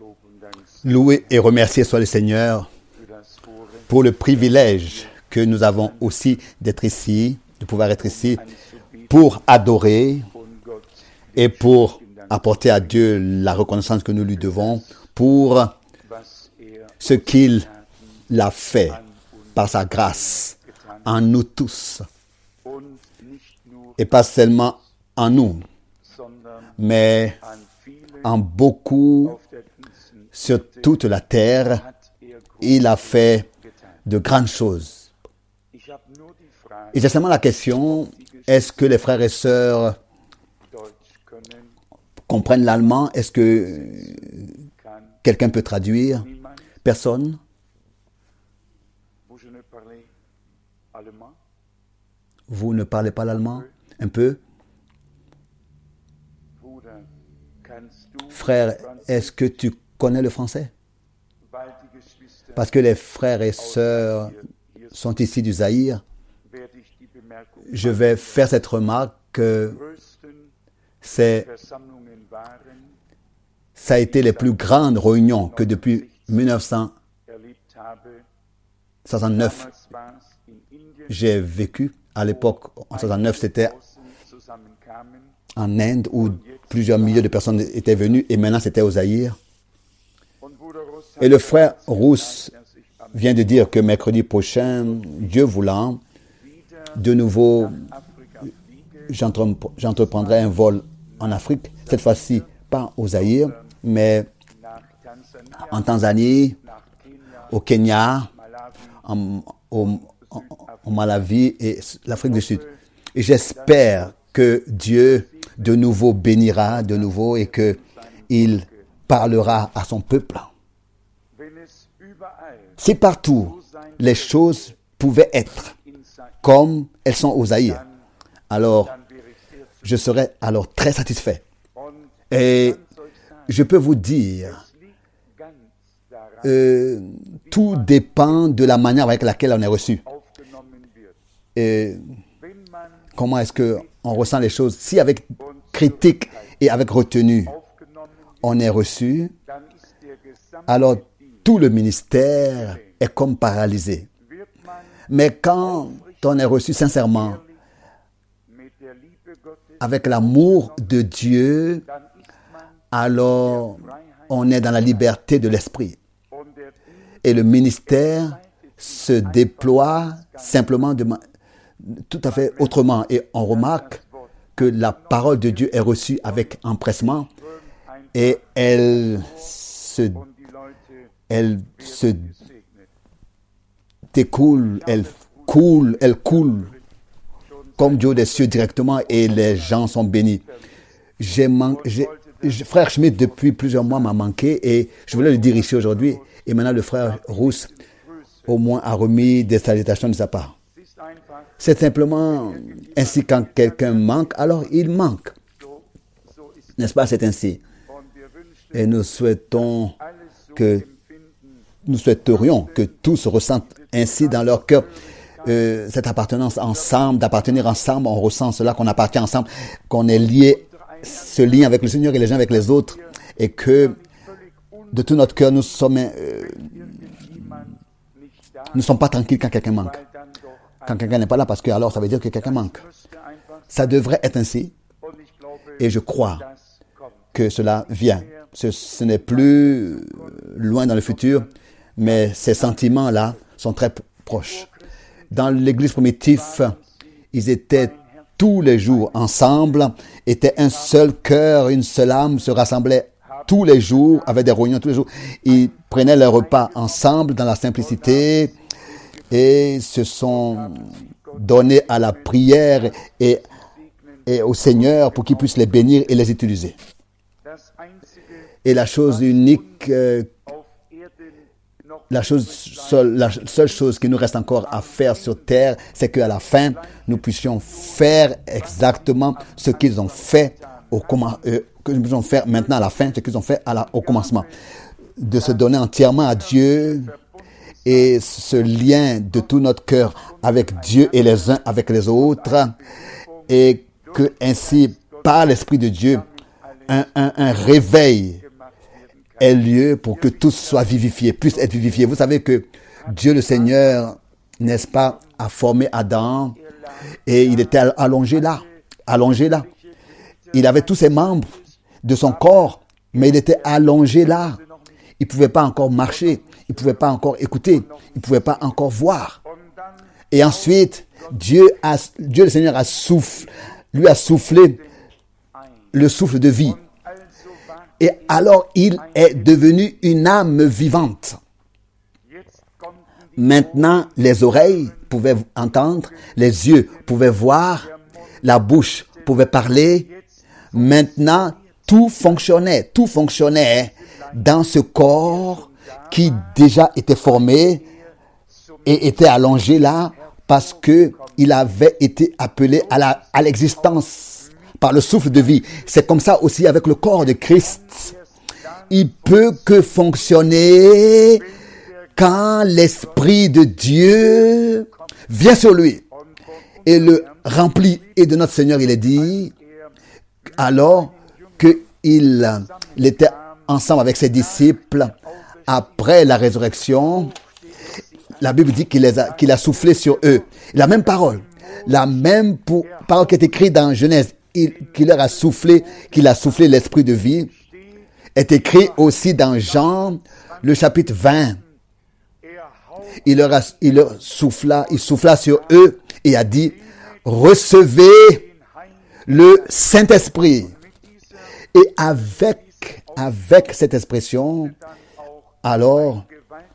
Loué et remercié soit le Seigneur pour le privilège que nous avons aussi d'être ici, de pouvoir être ici pour adorer et pour apporter à Dieu la reconnaissance que nous lui devons pour ce qu'il a fait par sa grâce en nous tous. Et pas seulement en nous, mais en beaucoup sur toute la terre, il a fait de grandes choses. Et j'ai seulement la question, est-ce que les frères et sœurs comprennent l'allemand? Est-ce que quelqu'un peut traduire? Personne? Vous ne parlez pas l'allemand? Un peu? Frère, est-ce que tu connais le français? Parce que les frères et sœurs sont ici du Zaïre. Je vais faire cette remarque que ça a été les plus grandes réunions que depuis 1969 j'ai vécu. À l'époque, en 1969, c'était en Inde où plusieurs milliers de personnes étaient venues et maintenant c'était au Zaïre. Et le frère Rousse vient de dire que mercredi prochain, Dieu voulant, de nouveau, j'entreprendrai un vol en Afrique, cette fois-ci pas au Zaïre, mais en Tanzanie, au Kenya, au Malawi et l'Afrique du Sud. Et j'espère que Dieu de nouveau bénira de nouveau et qu'il parlera à son peuple. Si partout les choses pouvaient être comme elles sont au Zaïre, alors je serais alors très satisfait. Et je peux vous dire, tout dépend de la manière avec laquelle on est reçu. Et comment est-ce qu'on ressent les choses? Si avec critique et avec retenue, on est reçu, alors tout le ministère est comme paralysé. Mais quand on est reçu sincèrement, avec l'amour de Dieu, alors on est dans la liberté de l'esprit. Et le ministère se déploie simplement tout à fait autrement. Et on remarque que la parole de Dieu est reçue avec empressement et elle se découle, elle coule comme Dieu des cieux directement et les gens sont bénis. Frère Schmidt, depuis plusieurs mois, m'a manqué et je voulais le dire ici aujourd'hui. Et maintenant, le frère Rousse, au moins, a remis des salutations de sa part. C'est simplement ainsi, quand quelqu'un manque, alors il manque. N'est-ce pas, c'est ainsi. Et nous souhaiterions que tous ressentent ainsi dans leur cœur cette appartenance ensemble, d'appartenir ensemble. On ressent cela, qu'on appartient ensemble, qu'on est lié, ce lien avec le Seigneur et les uns avec les autres, et que de tout notre cœur, nous ne sommes pas tranquilles quand quelqu'un manque. Quand quelqu'un n'est pas là, parce que alors ça veut dire que quelqu'un manque. Ça devrait être ainsi. Et je crois que cela vient. Ce n'est plus loin dans le futur, mais ces sentiments-là sont très proches. Dans l'église primitive, ils étaient tous les jours ensemble, étaient un seul cœur, une seule âme, se rassemblaient tous les jours, avaient des réunions tous les jours. Ils prenaient leur repas ensemble dans la simplicité et se sont donnés à la prière et au Seigneur pour qu'il puisse les bénir et les utiliser. Et la chose unique, la seule chose qui nous reste encore à faire sur terre, c'est qu'à la fin, nous puissions faire exactement ce qu'ils ont fait que nous puissions faire maintenant à la fin, ce qu'ils ont fait au commencement. De se donner entièrement à Dieu et ce lien de tout notre cœur avec Dieu et les uns avec les autres, et que ainsi, par l'Esprit de Dieu, un réveil ait lieu pour que tous soient vivifiés, puissent être vivifiés. Vous savez que Dieu le Seigneur, n'est-ce pas, a formé Adam et il était allongé là. Il avait tous ses membres de son corps, mais il était allongé là. Il ne pouvait pas encore marcher, il ne pouvait pas encore écouter, il ne pouvait pas encore voir. Et ensuite, Dieu le Seigneur lui a soufflé le souffle de vie. Et alors, il est devenu une âme vivante. Maintenant, les oreilles pouvaient entendre, les yeux pouvaient voir, la bouche pouvait parler. Maintenant, tout fonctionnait dans ce corps qui déjà était formé et était allongé là parce que il avait été appelé à l'existence par le souffle de vie. C'est comme ça aussi avec le corps de Christ. Il peut que fonctionner quand l'Esprit de Dieu vient sur lui et le remplit. Et de notre Seigneur, il est dit, alors qu'il était ensemble avec ses disciples après la résurrection, la Bible dit qu'il a soufflé sur eux. La même parole parole qui est écrite dans Genèse, qu'il a soufflé l'esprit de vie, est écrit aussi dans Jean, le chapitre 20. Il souffla sur eux et a dit, recevez le Saint-Esprit. Et avec cette expression, alors,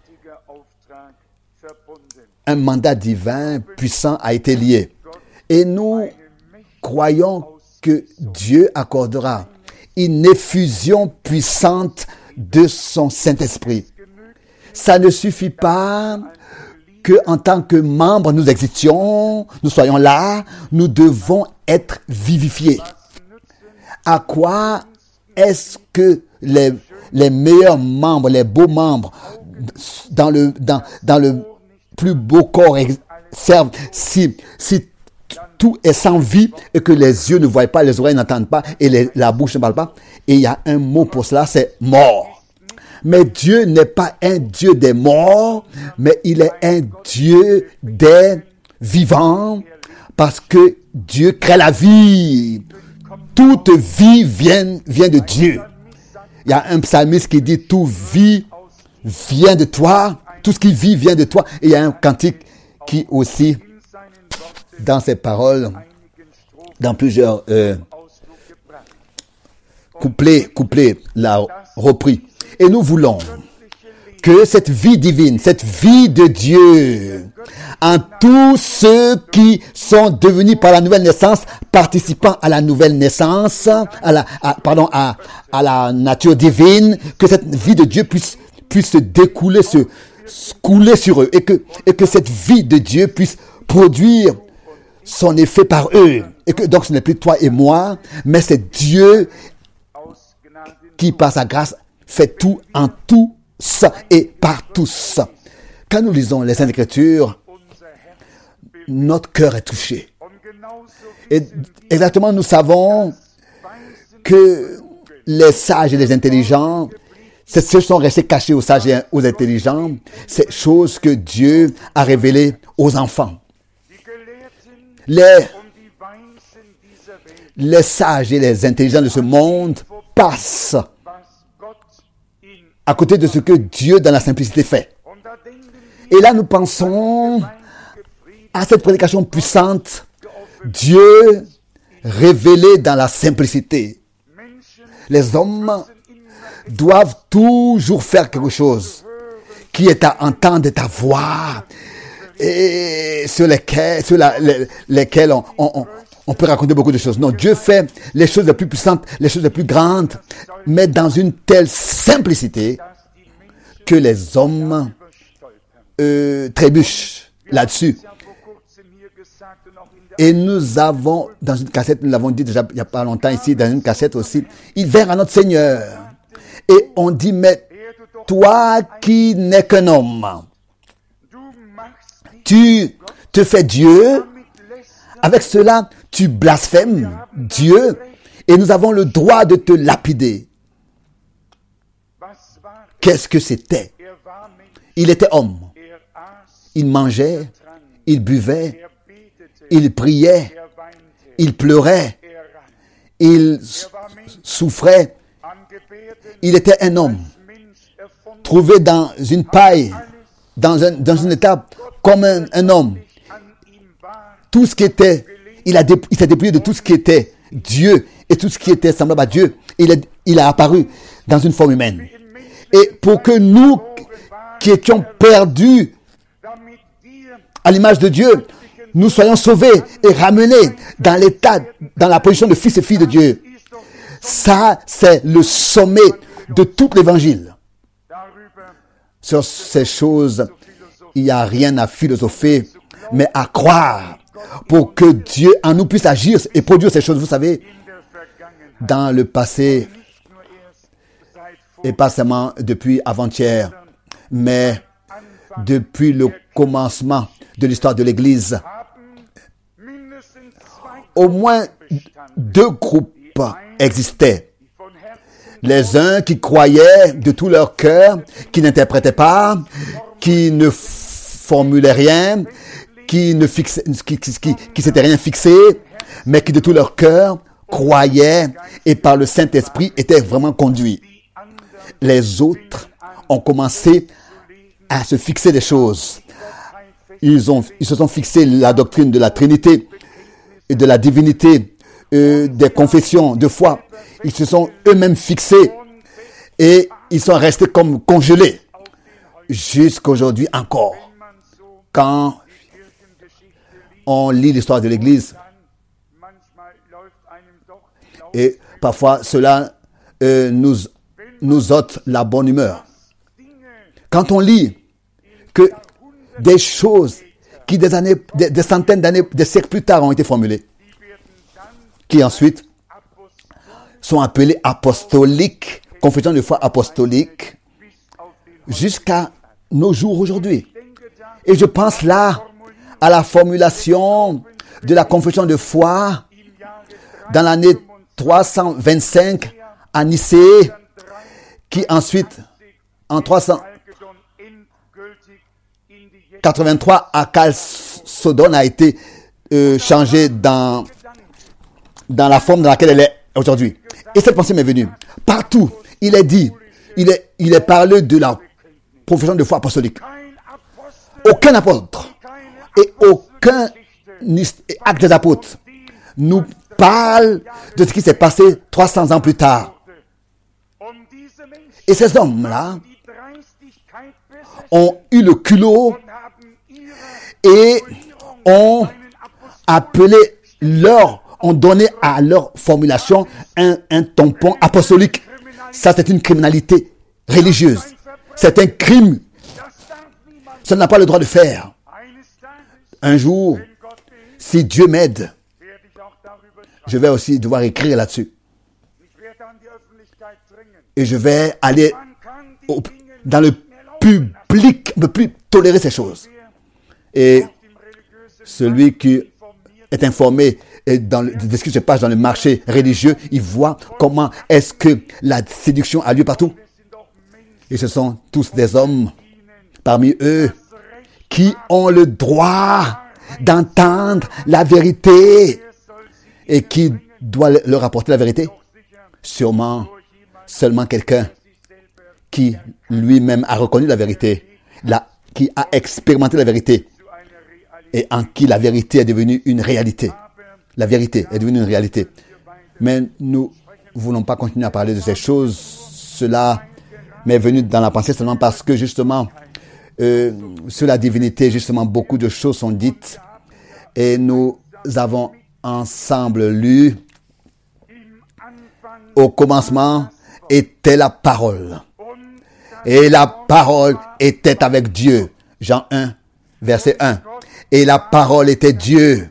un mandat divin puissant a été lié. Et nous croyons que Dieu accordera une effusion puissante de son Saint-Esprit. Ça ne suffit pas que en tant que membres, nous existions, nous soyons là, nous devons être vivifiés. À quoi est-ce que les meilleurs membres, les beaux membres dans le plus beau corps servent si tout est sans vie et que les yeux ne voient pas, les oreilles n'entendent pas et la bouche ne parle pas? Et il y a un mot pour cela, c'est mort. Mais Dieu n'est pas un Dieu des morts, mais il est un Dieu des vivants, parce que Dieu crée la vie. Toute vie vient de Dieu. Il y a un psalmiste qui dit, toute vie vient de toi, tout ce qui vit vient de toi. Et il y a un cantique qui aussi, dans ses paroles, dans plusieurs couplets, l'a repris. Et nous voulons que cette vie divine, cette vie de Dieu, en tous ceux qui sont devenus par la nouvelle naissance, participants à la nouvelle naissance, à la nature divine, que cette vie de Dieu puisse se découler, se couler sur eux, et que cette vie de Dieu puisse produire son effet par eux. Et que donc ce n'est plus toi et moi, mais c'est Dieu qui, par sa grâce, fait tout en tous et par tous. Quand nous lisons les Saintes Écritures, notre cœur est touché. Et exactement, nous savons que les sages et les intelligents, ce sont restés cachés aux sages et aux intelligents, ces choses que Dieu a révélées aux enfants. Les sages et les intelligents de ce monde passent à côté de ce que Dieu dans la simplicité fait. Et là, nous pensons à cette prédication puissante, Dieu révélé dans la simplicité. Les hommes doivent toujours faire quelque chose qui est à entendre ta voix et sur lesquels on peut raconter beaucoup de choses. Non, Dieu fait les choses les plus puissantes, les choses les plus grandes, mais dans une telle simplicité que les hommes trébuchent là-dessus. Et nous avons, dans une cassette, nous l'avons dit déjà il n'y a pas longtemps ici, dans une cassette aussi, il vint à notre Seigneur. Et on dit, mais toi qui n'es qu'un homme, tu te fais Dieu, avec cela, tu blasphèmes Dieu, et nous avons le droit de te lapider. Qu'est-ce que c'était? Il était homme. Il mangeait, il buvait, il priait, il pleurait, il souffrait. Il était un homme, trouvé dans une paille, dans une étape, comme un homme. Tout ce qui était, il s'est dépouillé de tout ce qui était Dieu et tout ce qui était semblable à Dieu. Il a apparu dans une forme humaine. Et pour que nous, qui étions perdus à l'image de Dieu, nous soyons sauvés et ramenés dans l'état, dans la position de fils et filles de Dieu. Ça, c'est le sommet de tout l'évangile. Sur ces choses, il n'y a rien à philosopher, mais à croire pour que Dieu en nous puisse agir et produire ces choses. Vous savez, dans le passé, et pas seulement depuis avant-hier, mais depuis le commencement de l'histoire de l'Église, au moins 2 groupes existaient. Les uns qui croyaient de tout leur cœur, qui n'interprétaient pas, qui ne formulaient rien, qui s'étaient rien fixé, mais qui de tout leur cœur croyaient et par le Saint-Esprit étaient vraiment conduits. Les autres ont commencé à se fixer des choses. Ils se sont fixés la doctrine de la Trinité et de la divinité, des confessions de foi. Ils se sont eux-mêmes fixés et ils sont restés comme congelés jusqu'aujourd'hui encore. Quand on lit l'histoire de l'Église, et parfois cela nous ôte la bonne humeur. Quand on lit que des choses qui des centaines d'années, des siècles plus tard ont été formulées, qui ensuite sont appelées apostoliques, confession de foi apostolique, jusqu'à nos jours aujourd'hui. Et je pense là à la formulation de la confession de foi dans l'année 325 à Nicée, qui ensuite, en 383 à Chalcédoine, a été changée dans la forme dans laquelle elle est aujourd'hui. Et cette pensée m'est venue. Partout, il est dit, il est parlé de la profession de foi apostolique. Aucun apôtre et aucun acte des apôtres nous parle de ce qui s'est passé 300 ans plus tard. Et ces hommes-là ont eu le culot et ont donné à leur formulation un tampon apostolique. Ça, c'est une criminalité religieuse. C'est un crime. Ça n'a pas le droit de faire. Un jour, si Dieu m'aide, je vais aussi devoir écrire là-dessus. Et je vais aller dans le public, ne peut plus tolérer ces choses. Et celui qui est informé de ce qui se passe dans le marché religieux, il voit comment est-ce que la séduction a lieu partout. Et ce sont tous des hommes parmi eux qui ont le droit d'entendre la vérité. Et qui doit leur apporter la vérité? Sûrement seulement quelqu'un qui lui-même a reconnu la vérité, qui a expérimenté la vérité et en qui la vérité est devenue une réalité. La vérité est devenue une réalité. Mais nous ne voulons pas continuer à parler de ces choses. Cela m'est venu dans la pensée seulement parce que justement, sur la divinité, justement, beaucoup de choses sont dites et nous avons ensemble lu: au commencement était la parole et la parole était avec Dieu. Jean 1, verset 1. Et la parole était Dieu.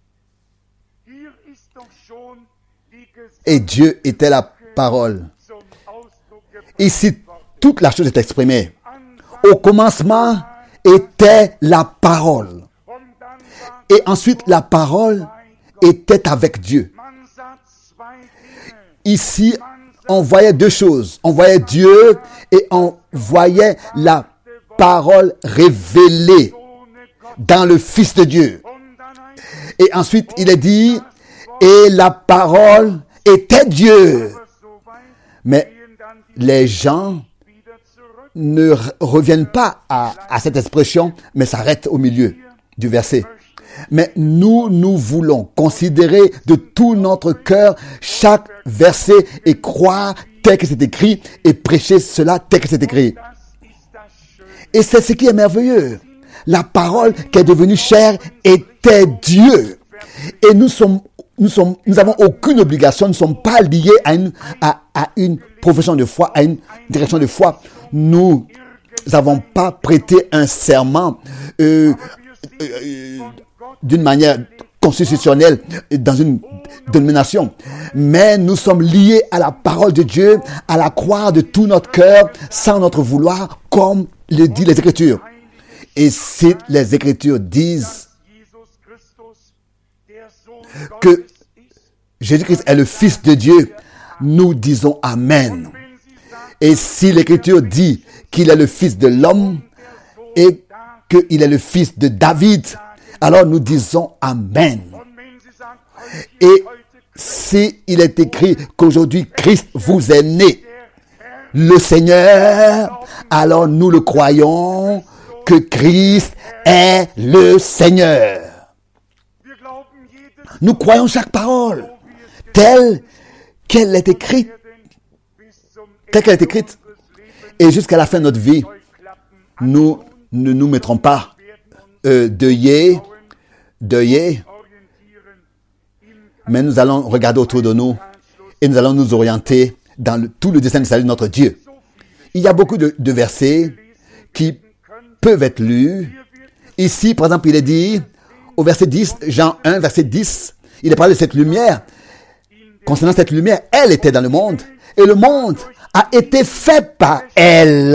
Et Dieu était la parole. Ici, toute la chose est exprimée. Au commencement était la parole. Et ensuite, la parole était avec Dieu. Ici, on voyait deux choses. On voyait Dieu et on voyait la parole révélée dans le Fils de Dieu. Et ensuite, il est dit, et la parole était Dieu. Mais les gens ne reviennent pas à cette expression, mais s'arrêtent au milieu du verset. Mais nous voulons considérer de tout notre cœur chaque verset et croire tel que c'est écrit et prêcher cela tel que c'est écrit. Et c'est ce qui est merveilleux. La parole qui est devenue chair était Dieu. Et nous avons aucune obligation, nous ne sommes pas liés à une profession de foi, à une direction de foi. Nous n'avons pas prêté un serment d'une manière constitutionnelle dans une dénomination. Mais nous sommes liés à la parole de Dieu, à la croire de tout notre cœur, sans notre vouloir, comme le dit les Écritures. Et si les Écritures disent que Jésus-Christ est le Fils de Dieu, nous disons Amen. Et si l'Écriture dit qu'il est le Fils de l'homme et qu'il est le Fils de David, alors nous disons Amen. Et si il est écrit qu'aujourd'hui Christ vous est né, le Seigneur, alors nous le croyons que Christ est le Seigneur. Nous croyons chaque parole telle qu'elle est écrite, et jusqu'à la fin de notre vie, nous ne nous mettrons pas d'œillet, mais nous allons regarder autour de nous et nous allons nous orienter dans tout le dessein de salut de notre Dieu. Il y a beaucoup de versets qui peuvent être lus. Ici, par exemple, il est dit, au verset 10, Jean 1, verset 10, il est parlé de cette lumière. Concernant cette lumière, elle était dans le monde et le monde a été fait par elle.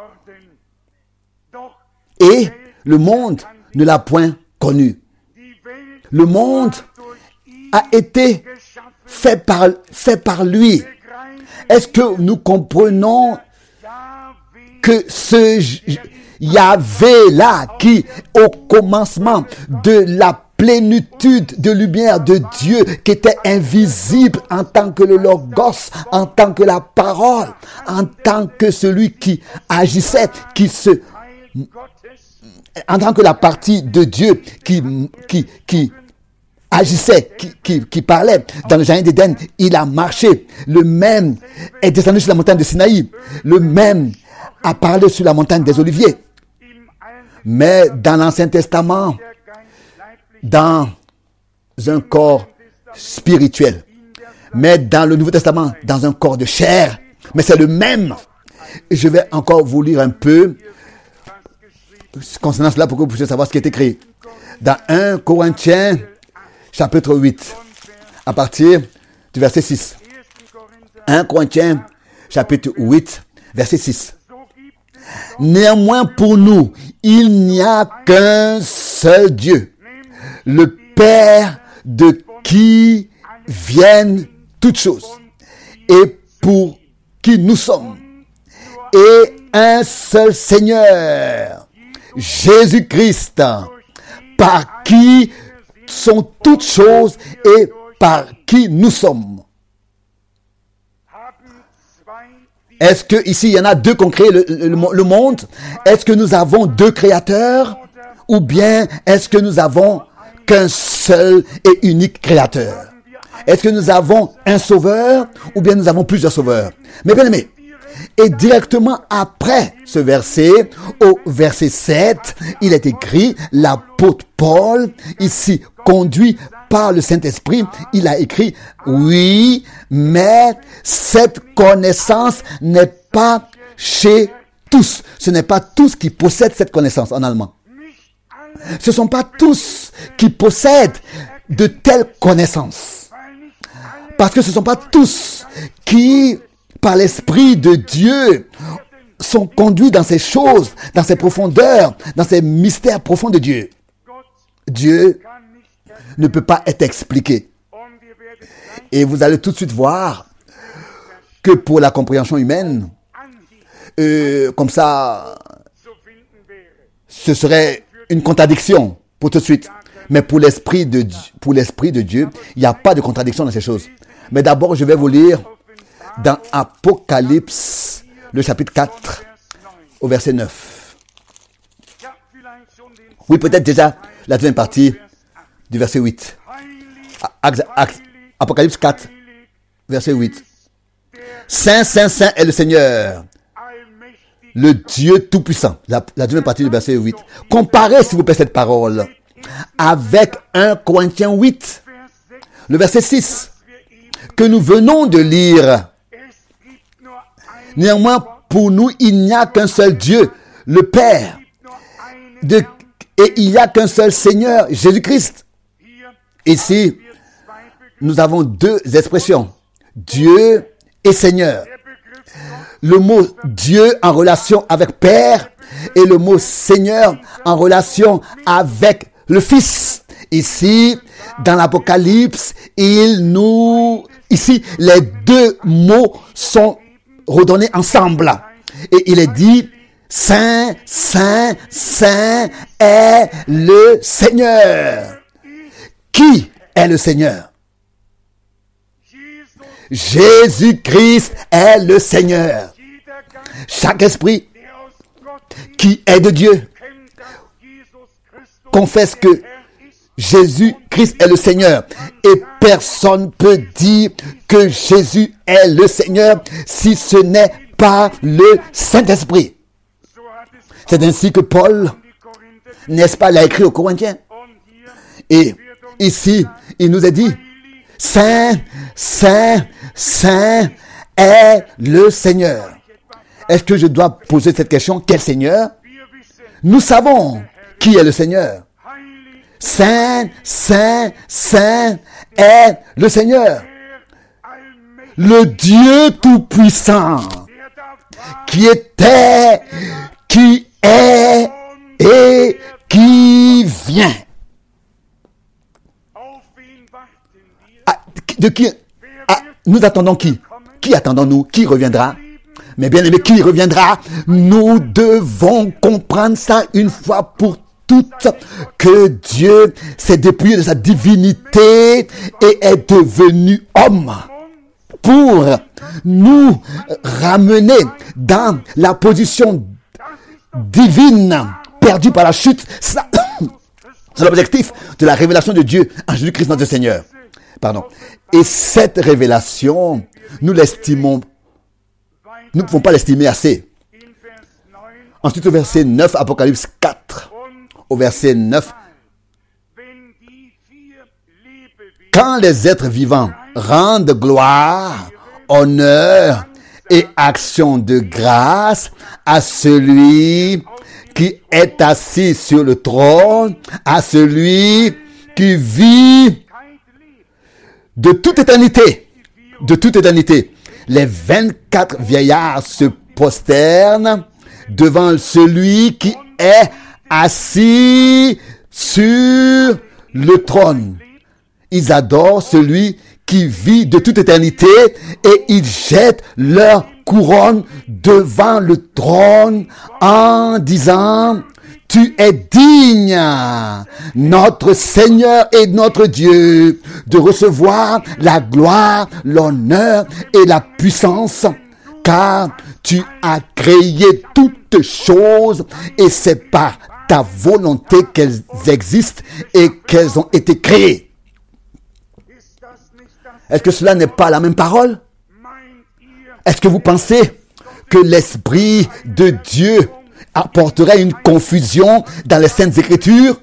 Et le monde ne l'a point connue. Le monde a été fait par lui. Est-ce que nous comprenons que ce Yahvé-là, qui au commencement de la plénitude de lumière de Dieu, qui était invisible en tant que le Logos, en tant que la parole, en tant que celui qui agissait, en tant que la partie de Dieu qui agissait, qui parlait dans le jardin d'Éden, il a marché. Le même est descendu sur la montagne de Sinaï. Le même a parlé sur la montagne des Oliviers. Mais dans l'Ancien Testament, dans un corps spirituel. Mais dans le Nouveau Testament, dans un corps de chair. Mais c'est le même. Et je vais encore vous lire un peu concernant cela pour que vous puissiez savoir ce qui est écrit. Dans 1 Corinthiens, chapitre 8, à partir du verset 6. 1 Corinthiens, chapitre 8, verset 6. Néanmoins, pour nous, il n'y a qu'un seul Dieu, le Père de qui viennent toutes choses, et pour qui nous sommes, et un seul Seigneur, Jésus-Christ, par qui sont toutes choses et par qui nous sommes. Est-ce que ici il y en a deux qui ont créé le monde? Est-ce que nous avons deux créateurs? Ou bien est-ce que nous avons qu'un seul et unique créateur? Est-ce que nous avons un sauveur? Ou bien nous avons plusieurs sauveurs? Mais bien aimé, et directement après ce verset, au verset 7, il est écrit, l'apôtre Paul, ici conduit par le Saint-Esprit, il a écrit, oui, mais cette connaissance n'est pas chez tous. Ce n'est pas tous qui possèdent cette connaissance en allemand. Ce ne sont pas tous qui possèdent de telles connaissances. Parce que ce ne sont pas tous qui, par l'Esprit de Dieu, sont conduits dans ces choses, dans ces profondeurs, dans ces mystères profonds de Dieu. Dieu ne peut pas être expliqué. Et vous allez tout de suite voir que pour la compréhension humaine. Comme ça, ce serait une contradiction pour tout de suite. Mais pour l'Esprit de Dieu, il n'y a pas de contradiction dans ces choses. Mais d'abord, je vais vous lire dans Apocalypse, le chapitre 4, au verset 9. Oui, peut-être déjà la deuxième partie du verset 8. Apocalypse 4, verset 8. Saint, Saint, Saint est le Seigneur, le Dieu Tout-Puissant. La deuxième partie du verset 8. Comparez, s'il vous plaît, cette parole avec 1 Corinthiens 8, le verset 6, que nous venons de lire. Néanmoins, pour nous, il n'y a qu'un seul Dieu, le Père, et il n'y a qu'un seul Seigneur, Jésus-Christ. Ici, nous avons deux expressions, Dieu et Seigneur. Le mot Dieu en relation avec Père et le mot Seigneur en relation avec le Fils. Ici, dans l'Apocalypse, ici, les deux mots sont redonnés ensemble. Et il est dit, Saint, Saint, Saint est le Seigneur. Qui est le Seigneur? Jésus-Christ est le Seigneur. Chaque esprit qui est de Dieu confesse que Jésus-Christ est le Seigneur. Et personne ne peut dire que Jésus est le Seigneur si ce n'est pas le Saint-Esprit. C'est ainsi que Paul, n'est-ce pas, l'a écrit aux Corinthiens. Et ici, il nous a dit, Saint, Saint, Saint est le Seigneur. Est-ce que je dois poser cette question? Quel Seigneur? Nous savons qui est le Seigneur. Saint, Saint, Saint est le Seigneur. Le Dieu Tout-Puissant, qui était, qui est et qui vient. De qui nous attendons qui? Qui attendons-nous? Qui reviendra? Mais bien aimé, qui reviendra? Nous devons comprendre ça une fois pour toutes, que Dieu s'est dépouillé de sa divinité et est devenu homme pour nous ramener dans la position divine perdue par la chute. C'est l'objectif de la révélation de Dieu en Jésus-Christ notre Seigneur. Pardon. Et cette révélation, nous l'estimons, nous ne pouvons pas l'estimer assez. Ensuite, au verset 9, Apocalypse 4, au verset 9, quand les êtres vivants rendent gloire, honneur et action de grâce à celui qui est assis sur le trône, à celui qui vit de toute éternité, les 24 vieillards se prosternent devant celui qui est assis sur le trône. Ils adorent celui qui vit de toute éternité et ils jettent leur couronne devant le trône en disant: tu es digne, notre Seigneur et notre Dieu, de recevoir la gloire, l'honneur et la puissance, car tu as créé toutes choses et c'est par ta volonté qu'elles existent et qu'elles ont été créées. Est-ce que cela n'est pas la même parole? Est-ce que vous pensez que l'Esprit de Dieu apporterait une confusion dans les Saintes Écritures?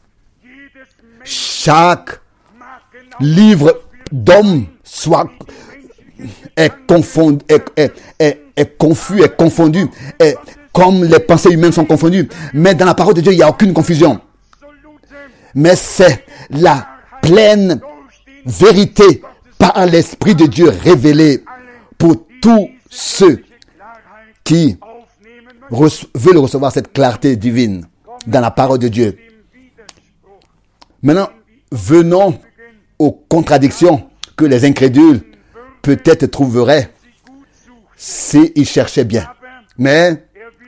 Chaque livre d'homme est confus, est confondu, comme les pensées humaines sont confondues. Mais dans la parole de Dieu, il n'y a aucune confusion. Mais c'est la pleine vérité par l'Esprit de Dieu révélé pour tous ceux qui veulent recevoir cette clarté divine dans la parole de Dieu. Maintenant, venons aux contradictions que les incrédules peut-être trouveraient s'il cherchait bien. Mais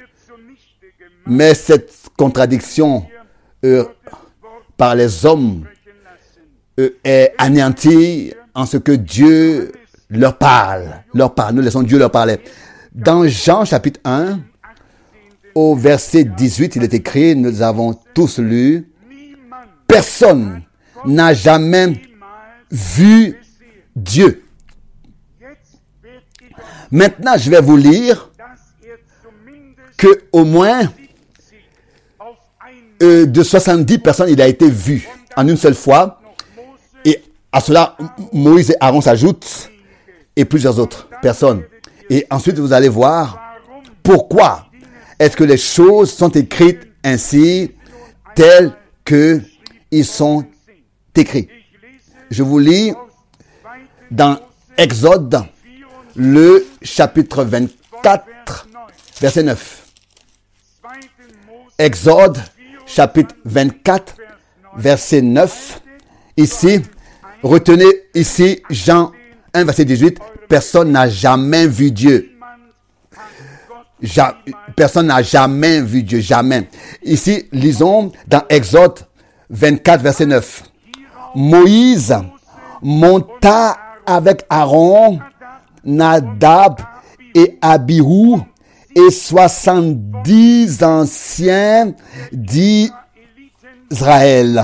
cette contradiction par les hommes est anéantie en ce que Dieu leur parle. Nous laissons Dieu leur parler. Dans Jean chapitre 1, au verset 18, il est écrit, nous avons tous lu, personne n'a jamais vu Dieu. Maintenant, je vais vous lire que au moins de 70 personnes, il a été vu en une seule fois. Et à cela, Moïse et Aaron s'ajoutent et plusieurs autres personnes. Et ensuite, vous allez voir pourquoi est-ce que les choses sont écrites ainsi, telles que ils sont écrits. Je vous lis dans Exode, le chapitre 24, verset 9. Exode, chapitre 24, verset 9. Ici, retenez ici Jean 1, verset 18. Personne n'a jamais vu Dieu. Personne n'a jamais vu Dieu, jamais. Ici, lisons dans Exode 24, verset 9. Moïse monta avec Aaron, Nadab et Abihu et 70 anciens d'Israël.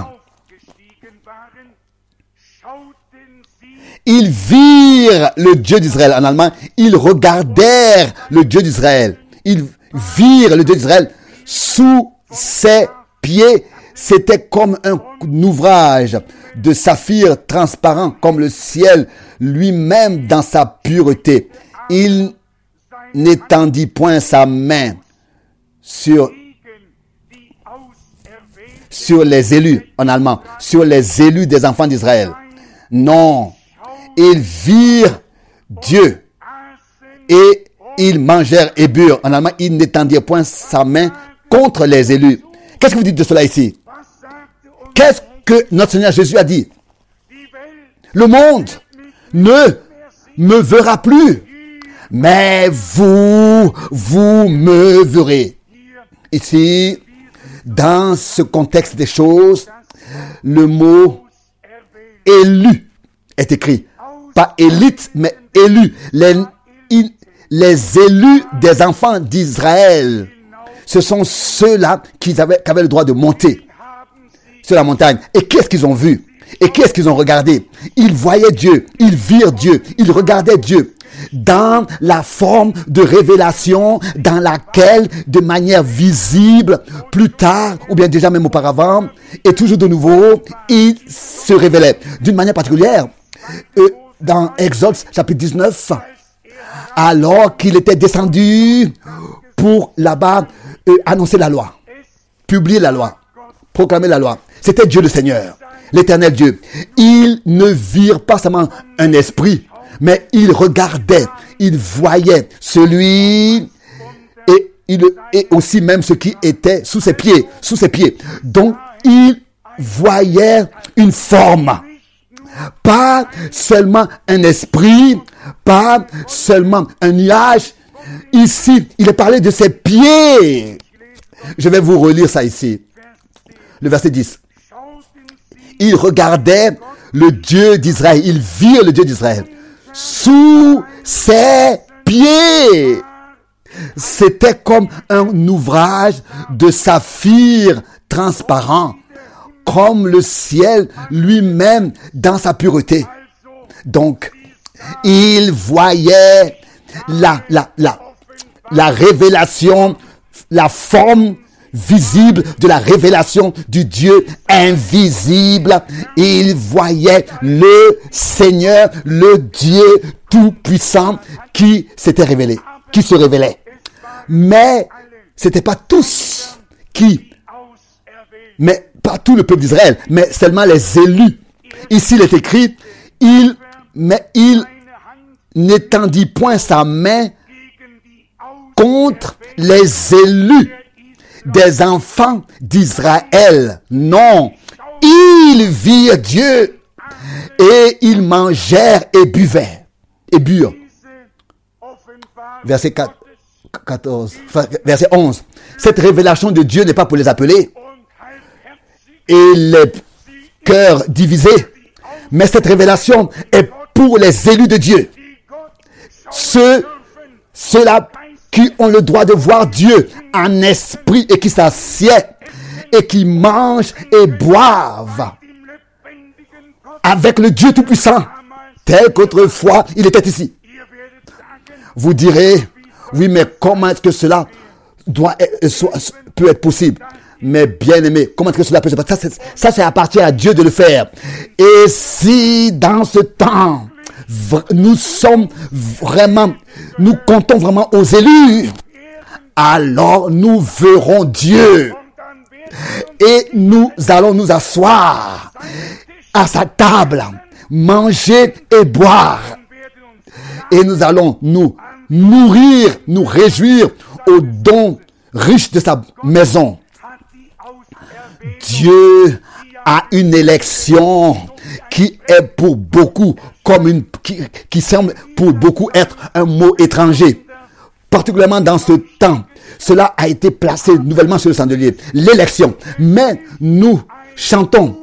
Ils virent le Dieu d'Israël. En allemand, ils regardèrent le Dieu d'Israël. Ils virent le Dieu d'Israël sous ses pieds. C'était comme un ouvrage de saphir transparent, comme le ciel lui-même dans sa pureté. Il n'étendit point sa main sur les élus, en allemand, sur les élus des enfants d'Israël. Non, ils virent Dieu et ils mangèrent et burent. En allemand, il n'étendit point sa main contre les élus. Qu'est-ce que vous dites de cela ici? Qu'est-ce que notre Seigneur Jésus a dit? Le monde ne me verra plus, mais vous me verrez. Ici, dans ce contexte des choses, le mot élu est écrit. Pas élite, mais élu. Les élus des enfants d'Israël, ce sont ceux-là qui avaient le droit de monter sur la montagne. Et qu'est-ce qu'ils ont vu? Et qu'est-ce qu'ils ont regardé? Ils voyaient Dieu, ils virent Dieu, ils regardaient Dieu dans la forme de révélation dans laquelle, de manière visible, plus tard, ou bien déjà même auparavant, et toujours de nouveau, il se révélait d'une manière particulière. Dans Exode chapitre 19, alors qu'il était descendu pour là-bas annoncer la loi, publier la loi, proclamer la loi. C'était Dieu le Seigneur, l'éternel Dieu. Ils ne virent pas seulement un esprit, mais ils regardaient, ils voyaient celui et aussi même ce qui était sous ses pieds. Donc, ils voyaient une forme. Pas seulement un esprit, pas seulement un nuage. Ici, il est parlé de ses pieds. Je vais vous relire ça ici. Le verset 10. Ils regardaient le Dieu d'Israël. Ils virent le Dieu d'Israël sous ses pieds. C'était comme un ouvrage de saphir transparent, comme le ciel lui-même dans sa pureté. Donc, il voyait la révélation, la forme visible de la révélation du Dieu invisible. Il voyait le Seigneur, le Dieu tout-puissant qui s'était révélé, qui se révélait. Mais c'était pas tous mais pas tout le peuple d'Israël, mais seulement les élus. Ici, il est écrit, il n'étendit point sa main contre les élus des enfants d'Israël. Non, ils virent Dieu et ils mangèrent et burent. verset 14, verset 11. Cette révélation de Dieu n'est pas pour les appeler et les cœurs divisés, mais cette révélation est pour les élus de Dieu. Ceux-là qui ont le droit de voir Dieu en esprit et qui s'assiedent et qui mangent et boivent avec le Dieu Tout-Puissant, tel qu'autrefois il était ici. Vous direz, oui, mais comment est-ce que cela peut être possible? Mais bien aimé, comment est-ce que cela peut se passer? Ça appartient à Dieu de le faire. Et si dans ce temps, nous comptons vraiment aux élus, alors nous verrons Dieu. Et nous allons nous asseoir à sa table, manger et boire. Et nous allons nous nourrir, nous réjouir aux dons riches de sa maison. Dieu a une élection qui est pour beaucoup comme qui semble pour beaucoup être un mot étranger. Particulièrement dans ce temps, cela a été placé nouvellement sur le chandelier. L'élection. Mais nous chantons.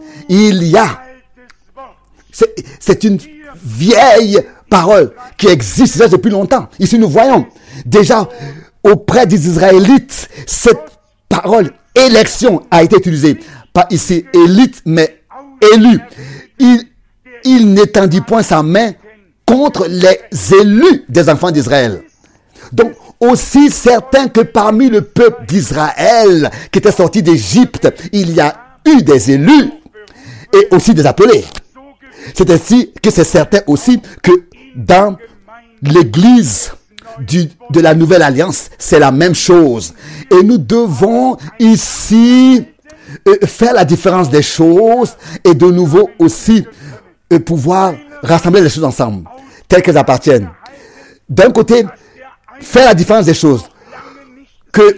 C'est une vieille parole qui existe déjà depuis longtemps. Ici, nous voyons déjà auprès des Israélites, cette parole élection a été utilisée. Pas ici élite, mais élu. Il n'étendit point sa main contre les élus des enfants d'Israël. Donc, aussi certain que parmi le peuple d'Israël qui était sorti d'Égypte, il y a eu des élus et aussi des appelés. C'est ainsi que c'est certain aussi que dans l'église de la nouvelle alliance, c'est la même chose. Et nous devons ici faire la différence des choses et de nouveau aussi pouvoir rassembler les choses ensemble, telles qu'elles appartiennent. D'un côté, faire la différence des choses, que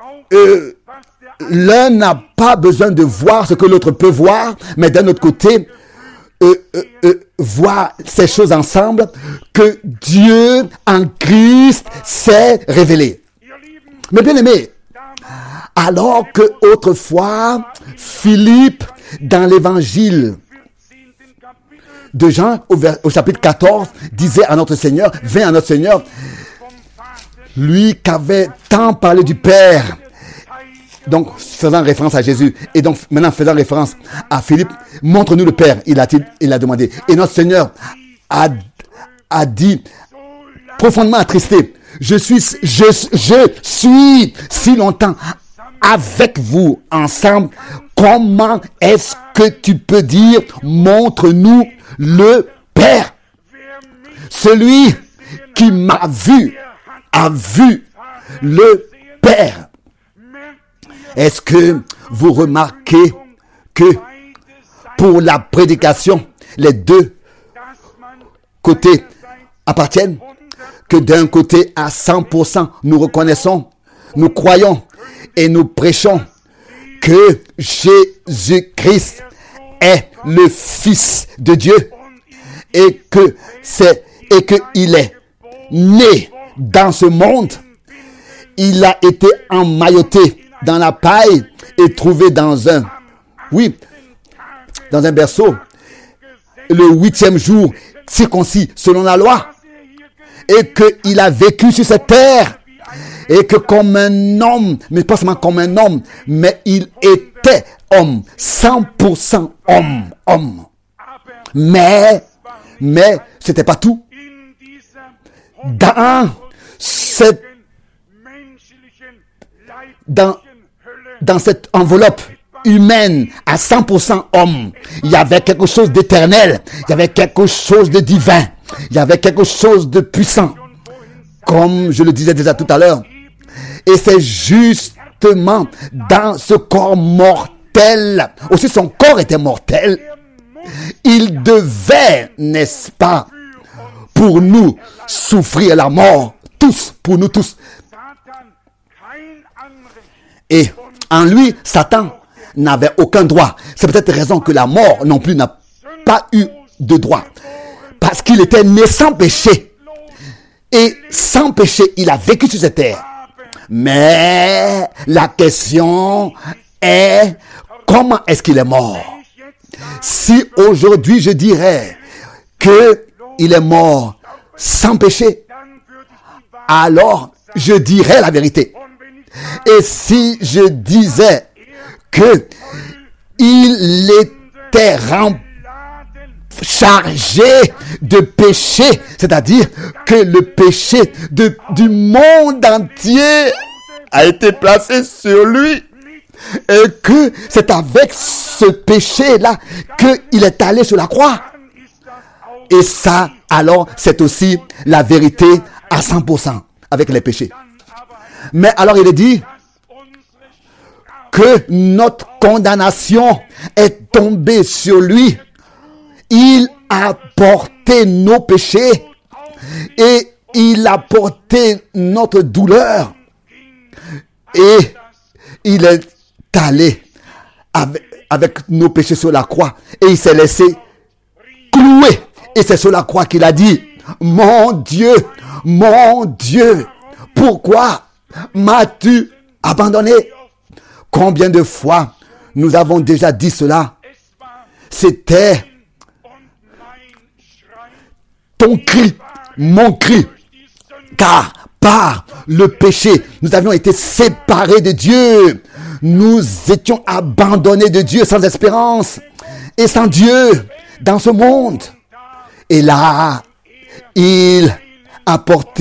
l'un n'a pas besoin de voir ce que l'autre peut voir, mais d'un autre côté, voir ces choses ensemble, que Dieu en Christ s'est révélé. Mais bien aimé, alors que autrefois, Philippe, dans l'évangile de Jean, au chapitre 14, disait à notre Seigneur, vint à notre Seigneur, lui qui avait tant parlé du Père, donc faisant référence à Jésus, et donc maintenant faisant référence à Philippe, montre-nous le Père, il a demandé. Et notre Seigneur a dit, profondément attristé, je suis si longtemps avec vous ensemble, comment est-ce que tu peux dire, montre-nous le Père? Celui qui m'a vu a vu le Père. Est-ce que vous remarquez que pour la prédication, les deux côtés appartiennent? Que d'un côté, à 100%, nous reconnaissons, nous croyons et nous prêchons que Jésus-Christ est le Fils de Dieu et qu'il est né dans ce monde. Il a été emmailloté dans la paille et trouvé dans un berceau, le 8e jour, circoncis selon la loi, et qu'il a vécu sur cette terre, et que comme un homme, mais pas seulement comme un homme, mais il était homme, 100% homme. Mais c'était pas tout. Dans cette enveloppe humaine à 100% homme, il y avait quelque chose d'éternel, il y avait quelque chose de divin, il y avait quelque chose de puissant, comme je le disais déjà tout à l'heure. Et c'est justement dans ce corps mortel, aussi son corps était mortel, il devait, n'est-ce pas, pour nous souffrir la mort, tous, pour nous tous. Et en lui, Satan n'avait aucun droit. C'est peut-être raison que la mort non plus n'a pas eu de droit. Parce qu'il était né sans péché. Et sans péché, il a vécu sur cette terre. Mais la question est, comment est-ce qu'il est mort? Si aujourd'hui je dirais qu'il est mort sans péché, alors je dirais la vérité. Et si je disais que il était chargé de péché, c'est-à-dire que le péché du monde entier a été placé sur lui, et que c'est avec ce péché-là qu'il est allé sur la croix. Et ça, alors, c'est aussi la vérité à 100% avec les péchés. Mais alors, il est dit que notre condamnation est tombée sur lui. Il a porté nos péchés et il a porté notre douleur. Et il est allé avec nos péchés sur la croix et il s'est laissé clouer. Et c'est sur la croix qu'il a dit, mon Dieu, pourquoi m'as-tu abandonné? Combien de fois nous avons déjà dit cela? C'était ton cri, mon cri, car par le péché, nous avions été séparés de Dieu. Nous étions abandonnés de Dieu sans espérance et sans Dieu dans ce monde. Et là, il a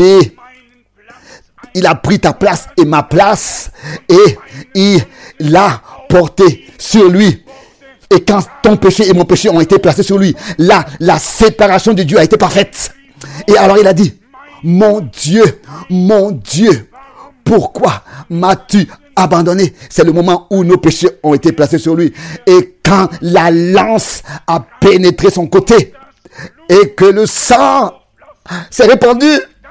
pris ta place et ma place et il l'a porté sur lui. Et quand ton péché et mon péché ont été placés sur lui, là, la séparation de Dieu a été parfaite. Et alors il a dit, mon Dieu, pourquoi m'as-tu abandonné? C'est le moment où nos péchés ont été placés sur lui. Et quand la lance a pénétré son côté et que le sang s'est répandu,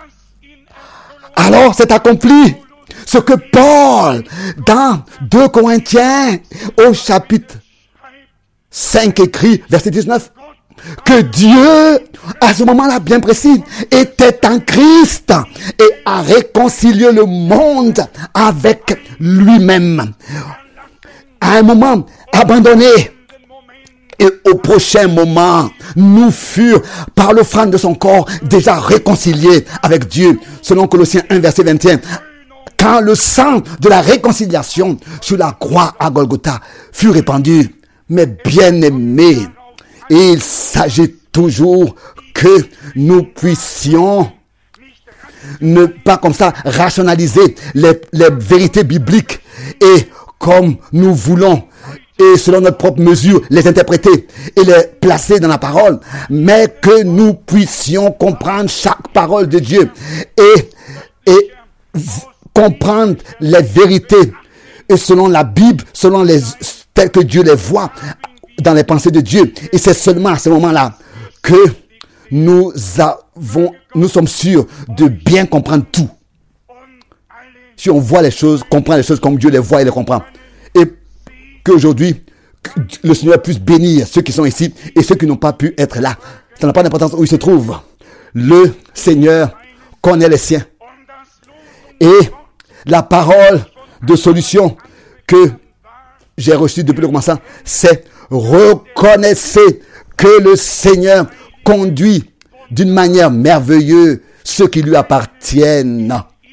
alors c'est accompli. Ce que Paul, dans 2 Corinthiens, au chapitre 5 écrit, verset 19, que Dieu, à ce moment-là bien précis, était en Christ et a réconcilié le monde avec lui-même. À un moment abandonné, et au prochain moment, nous furent, par l'offrande de son corps, déjà réconciliés avec Dieu. Selon Colossiens 1, verset 21. Quand le sang de la réconciliation sur la croix à Golgotha fut répandu, mais bien-aimés, il s'agit toujours que nous puissions ne pas comme ça rationaliser les vérités bibliques et comme nous voulons et selon notre propre mesure les interpréter et les placer dans la parole, mais que nous puissions comprendre chaque parole de Dieu et comprendre les vérités et selon la Bible, selon telles que Dieu les voit dans les pensées de Dieu. Et c'est seulement à ce moment-là que nous sommes sûrs de bien comprendre tout. Si on voit les choses, comprend les choses comme Dieu les voit et les comprend. Et qu'aujourd'hui, le Seigneur puisse bénir ceux qui sont ici et ceux qui n'ont pas pu être là. Ça n'a pas d'importance où ils se trouvent. Le Seigneur connaît les siens. Et la parole de solution que j'ai reçue depuis le commencement, c'est reconnaissez que le Seigneur conduit d'une manière merveilleuse ceux qui lui appartiennent.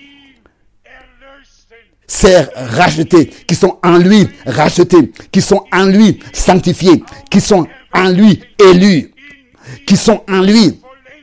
C'est rachetés, qui sont en lui rachetés, qui sont en lui sanctifiés, qui sont en lui élus, qui sont en lui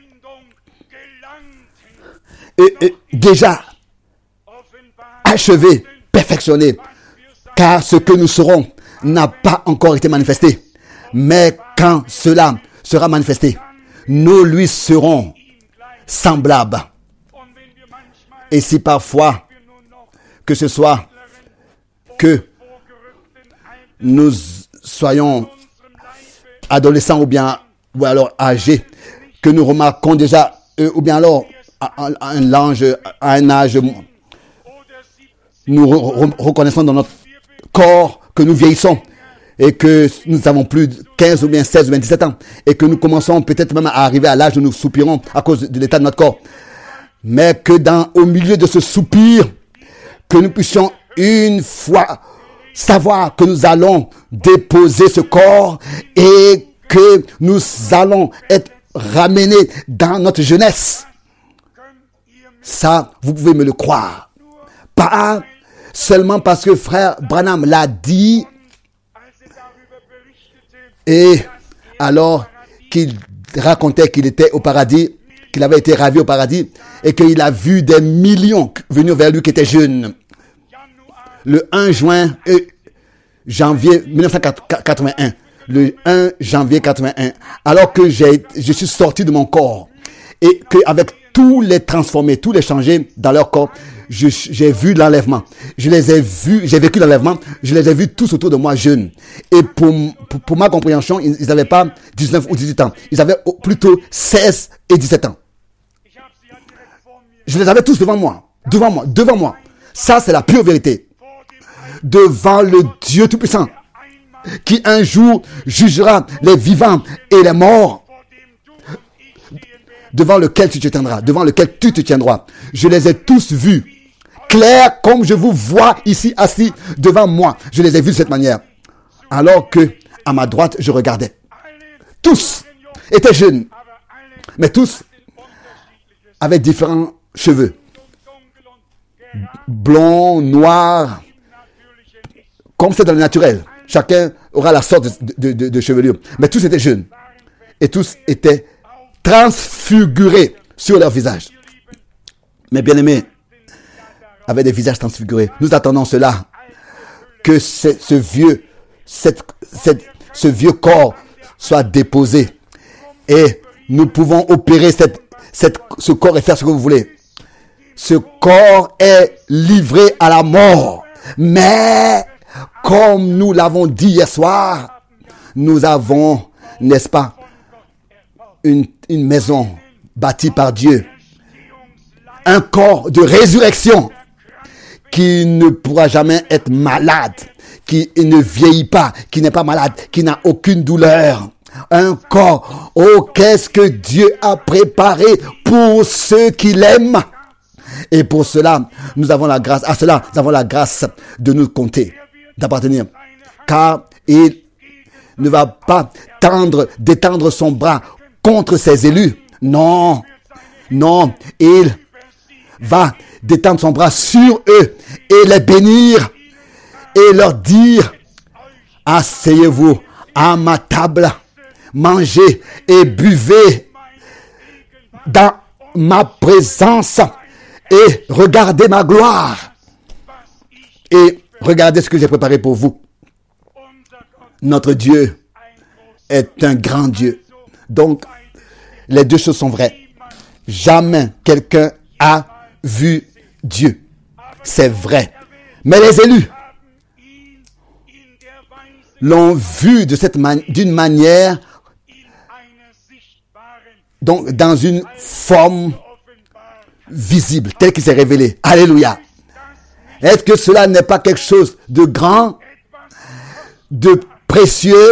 et déjà achevés, perfectionnés, car ce que nous serons n'a pas encore été manifesté. Mais quand cela sera manifesté, nous lui serons semblables. Et si parfois, que ce soit que nous soyons adolescents ou alors âgés, que nous remarquons déjà, ou bien alors à un âge, nous reconnaissons dans notre corps que nous vieillissons et que nous avons plus de 15 ou bien 16 ou bien 17 ans et que nous commençons peut-être même à arriver à l'âge où nous soupirons à cause de l'état de notre corps. Mais que au milieu de ce soupir, que nous puissions une fois savoir que nous allons déposer ce corps et que nous allons être ramenés dans notre jeunesse. Ça, vous pouvez me le croire. Pas seulement parce que frère Branham l'a dit et alors qu'il racontait qu'il était au paradis, qu'il avait été ravi au paradis et qu'il a vu des millions venir vers lui qui étaient jeunes. Le 1 janvier 1981, le 1 janvier 81, alors que je suis sorti de mon corps et qu'avec tous les transformés, tous les changés dans leur corps, j'ai vu l'enlèvement. Je les ai vus, j'ai vécu l'enlèvement, je les ai vus tous autour de moi jeunes. Et pour ma compréhension, ils n'avaient pas 19 ou 18 ans. Ils avaient plutôt 16 et 17 ans. Je les avais tous devant moi. Ça, c'est la pure vérité. Devant le Dieu Tout-Puissant, qui un jour jugera les vivants et les morts, devant lequel tu te tiendras. Je les ai tous vus, clairs comme je vous vois ici assis devant moi. Je les ai vus de cette manière. Alors que, à ma droite, je regardais. Tous étaient jeunes, mais tous avaient différents cheveux. Blond, noir, comme c'est dans le naturel. Chacun aura la sorte de chevelure. Mais tous étaient jeunes. Et tous étaient transfigurés sur leur visage. Mes bien-aimés avaient des visages transfigurés. Nous attendons cela. Que ce vieux corps soit déposé. Et nous pouvons opérer ce corps et faire ce que vous voulez. Ce corps est livré à la mort. Mais, comme nous l'avons dit hier soir, nous avons, n'est-ce pas, une maison bâtie par Dieu. Un corps de résurrection qui ne pourra jamais être malade, qui ne vieillit pas, qui n'est pas malade, qui n'a aucune douleur. Un corps, oh, qu'est-ce que Dieu a préparé pour ceux qui l'aiment. Et pour cela, nous avons la grâce, nous avons la grâce de nous compter, d'appartenir. Car il ne va pas d'étendre son bras contre ses élus. Non, il va d'étendre son bras sur eux et les bénir et leur dire, asseyez-vous à ma table, mangez et buvez dans ma présence et regardez ma gloire et regardez ce que j'ai préparé pour vous. Notre Dieu est un grand Dieu. Donc, les deux choses sont vraies. Jamais quelqu'un a vu Dieu. C'est vrai. Mais les élus l'ont vu d'une manière, donc dans une forme visible, telle qu'il s'est révélé. Alléluia. Est-ce que cela n'est pas quelque chose de grand, de précieux,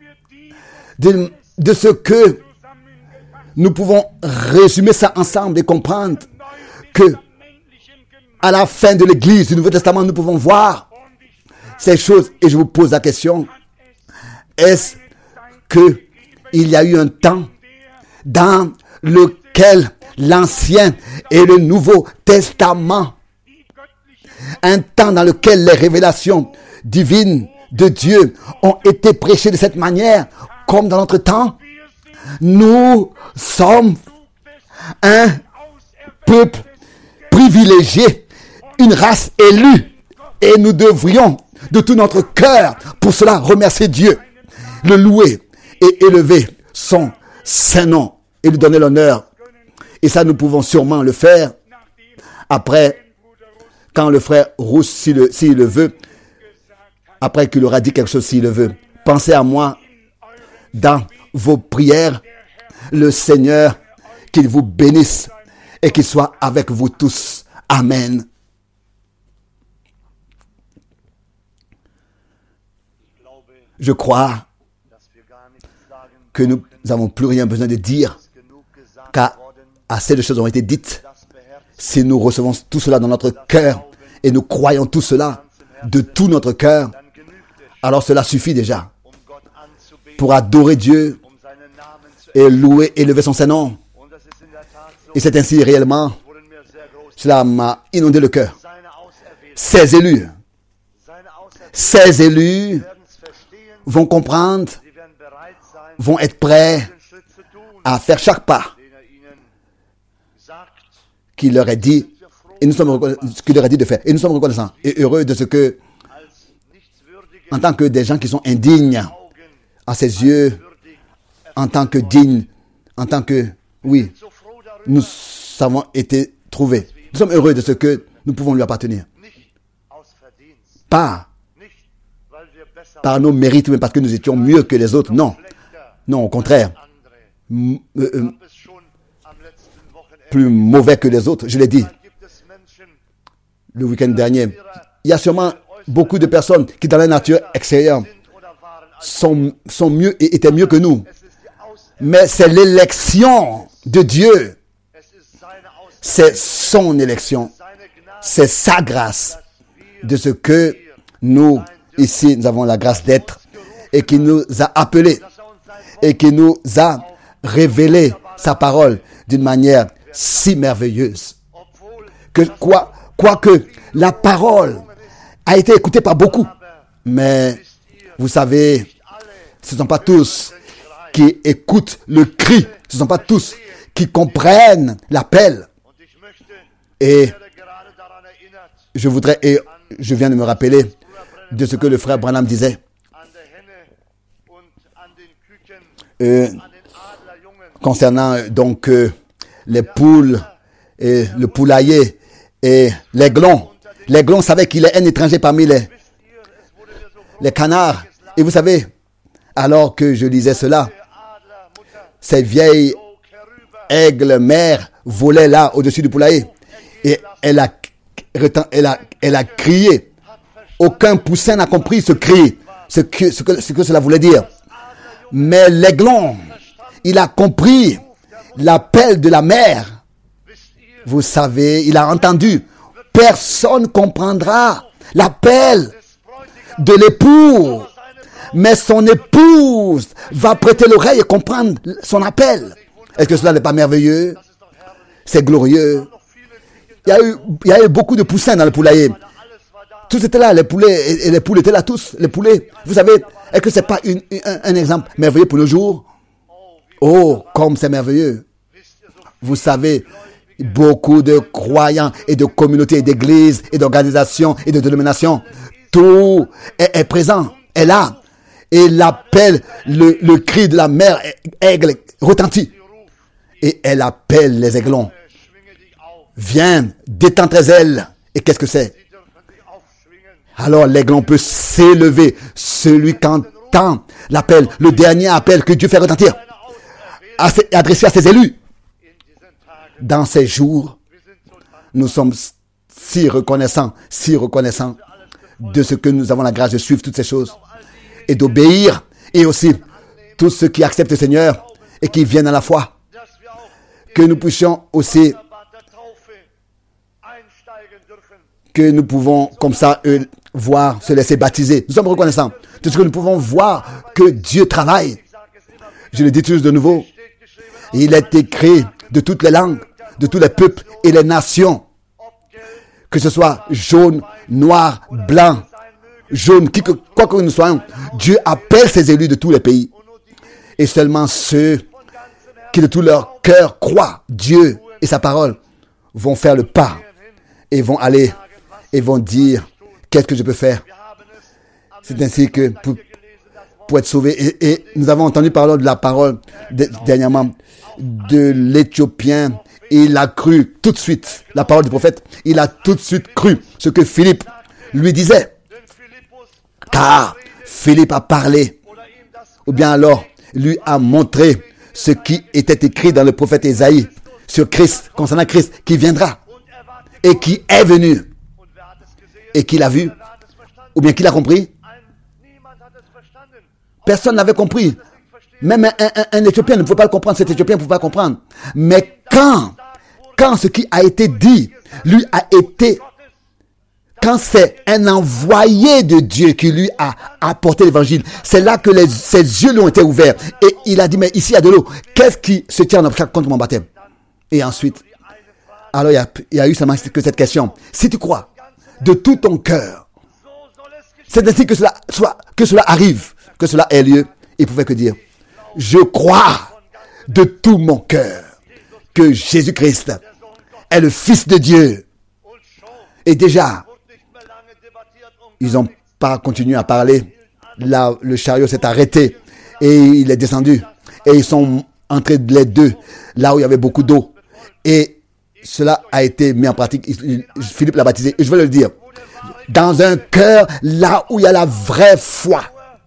de ce que nous pouvons résumer ça ensemble et comprendre que à la fin de l'Église du Nouveau Testament, nous pouvons voir ces choses. Et je vous pose la question, est-ce qu'il y a eu un temps dans lequel l'Ancien et le Nouveau Testament, un temps dans lequel les révélations divines de Dieu ont été prêchées de cette manière, comme dans notre temps? Nous sommes un peuple privilégié, une race élue, et nous devrions de tout notre cœur pour cela remercier Dieu, le louer et élever son saint nom et lui donner l'honneur. Et ça, nous pouvons sûrement le faire après, quand le frère Rousse, s'il le veut, après qu'il aura dit quelque chose, s'il le veut. Pensez à moi dans vos prières. Le Seigneur, qu'il vous bénisse et qu'il soit avec vous tous. Amen. Je crois que nous n'avons plus rien besoin de dire, car assez de choses ont été dites Si nous recevons tout cela dans notre cœur et nous croyons tout cela de tout notre cœur, alors cela suffit déjà pour adorer Dieu et louer et élever son Saint-Nom. Et c'est ainsi réellement, cela m'a inondé le cœur. Ces élus vont comprendre, vont être prêts à faire chaque pas qu'il leur est dit, et nous sommes qu'il leur est dit de faire. Et nous sommes reconnaissants et heureux de ce que, en tant que des gens qui sont indignes à ses yeux, en tant que dignes, en tant que, oui, nous avons été trouvés. Nous sommes heureux de ce que nous pouvons lui appartenir. Pas par nos mérites, mais parce que nous étions mieux que les autres. Non. Non, au contraire. Plus mauvais que les autres, je l'ai dit. Le week-end dernier, il y a sûrement beaucoup de personnes qui, dans la nature extérieure, sont mieux et étaient mieux que nous. Mais c'est l'élection de Dieu. C'est son élection. C'est sa grâce. De ce que nous, ici, nous avons la grâce d'être. Et qui nous a appelés. Et qui nous a révélé sa parole d'une manière si merveilleuse. Que quoique la parole a été écoutée par beaucoup. Mais, vous savez, ce ne sont pas tous qui écoutent le cri. Ce ne sont pas tous qui comprennent l'appel. Et je voudrais, et je viens de me rappeler de ce que le frère Branham disait. Concernant donc les poules et le poulailler et l'aiglon. L'aiglon savait qu'il est un étranger parmi les canards. Et vous savez, alors que je lisais cela, ces vieilles aigles mères volaient là au-dessus du poulailler. Et elle a crié. Aucun poussin n'a compris ce cri, ce que cela voulait dire. Mais l'aiglon, il a compris l'appel de la mère. Vous savez, il a entendu. Personne ne comprendra l'appel de l'époux. Mais son épouse va prêter l'oreille et comprendre son appel. Est-ce que cela n'est pas merveilleux? C'est glorieux. Il y a eu beaucoup de poussins dans le poulailler. Tous étaient là, les poulets et les poules étaient là tous, les poulets. Vous savez, est-ce que ce n'est pas un exemple merveilleux pour nos jours? Oh, comme c'est merveilleux. Vous savez, beaucoup de croyants et de communautés, d'églises et d'organisations et de dénominations, tout est présent, est là. Et l'appel, le cri de la mère aigle retentit. Et elle appelle les aiglons. Viens, détends tes ailes. Et qu'est-ce que c'est? Alors l'aiglon peut s'élever. Celui qui entend l'appel, le dernier appel que Dieu fait retentir, adressé à ses élus. Dans ces jours, nous sommes si reconnaissants de ce que nous avons la grâce de suivre toutes ces choses et d'obéir, et aussi tous ceux qui acceptent le Seigneur et qui viennent à la foi. Que nous puissions aussi, que nous pouvons comme ça voir, se laisser baptiser. Nous sommes reconnaissants de ce que nous pouvons voir que Dieu travaille. Je le dis toujours de nouveau. Il est écrit de toutes les langues, de tous les peuples et les nations. Que ce soit jaune, noir, blanc, jaune, quoi que nous soyons. Dieu appelle ses élus de tous les pays. Et seulement ceux qui de tout leur cœur croient Dieu et sa parole vont faire le pas et vont aller et vont dire qu'est-ce que je peux faire. C'est ainsi que pour être sauvé. Et nous avons entendu parler de la parole dernièrement de l'Éthiopien. Il a cru tout de suite la parole du prophète. Il a tout de suite cru ce que Philippe lui disait. Car Philippe a parlé, ou bien alors lui a montré ce qui était écrit dans le prophète Ésaïe sur Christ, concernant Christ qui viendra et qui est venu et qui l'a vu, ou bien qui l'a compris. Personne n'avait compris. Même un Éthiopien ne pouvait pas le comprendre. Cet Éthiopien ne pouvait pas comprendre. Mais quand quand ce qui a été dit lui a été, quand c'est un envoyé de Dieu qui lui a apporté l'évangile, c'est là que ses yeux lui ont été ouverts. Et il a dit, mais ici il y a de l'eau. Qu'est-ce qui se tient en obstacle contre mon baptême? Et ensuite, alors il y a eu seulement que cette question. Si tu crois de tout ton cœur, c'est ainsi que cela arrive, que cela ait lieu. Il pouvait que dire, je crois de tout mon cœur que Jésus-Christ est le Fils de Dieu. Et déjà, ils n'ont pas continué à parler. Là, le chariot s'est arrêté et il est descendu. Et ils sont entrés les deux, là où il y avait beaucoup d'eau. Et cela a été mis en pratique. Philippe l'a baptisé. Et je veux le dire, dans un cœur, là où il y a la vraie foi,